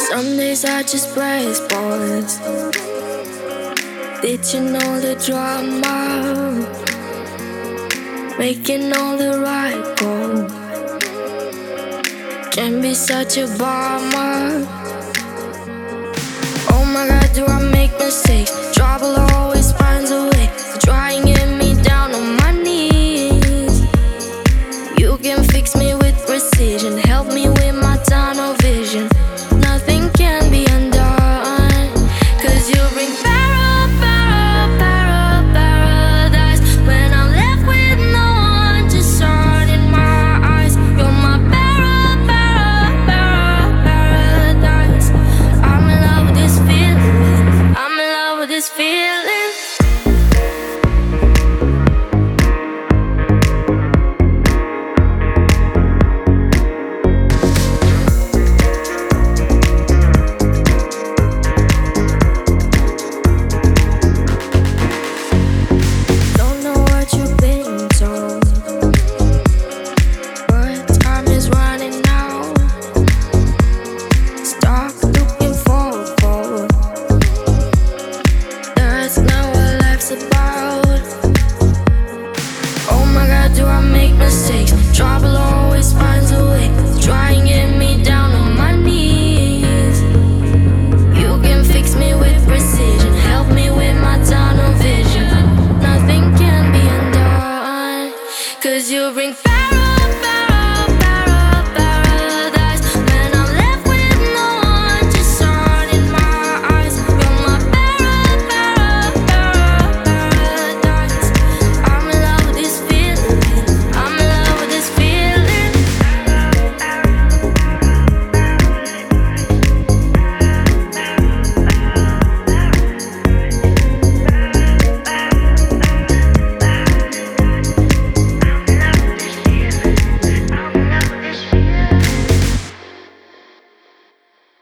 Some days I just press pause. Did you know the drama? Making all the right calls can be such a bummer. Oh my God, do I make mistakes? Trouble always finds a way to try and get me down on my knees. You can fix me with precision, help me with my tunnel vision. Nothing can be undone, 'cause you bring paradise when I'm left with no one, just sun in my eyes. You're my paradise. I'm in love with this feeling. I'm in love with this feeling. Don't know what you've been told, but time is running out. Stop looking forward. That's not what life's about. Oh my God, do I make mistakes? Trouble always finds a way to try and get me down on my knees. You can fix me with precision, help me with my tunnel vision. Nothing can be undone, 'cause you bring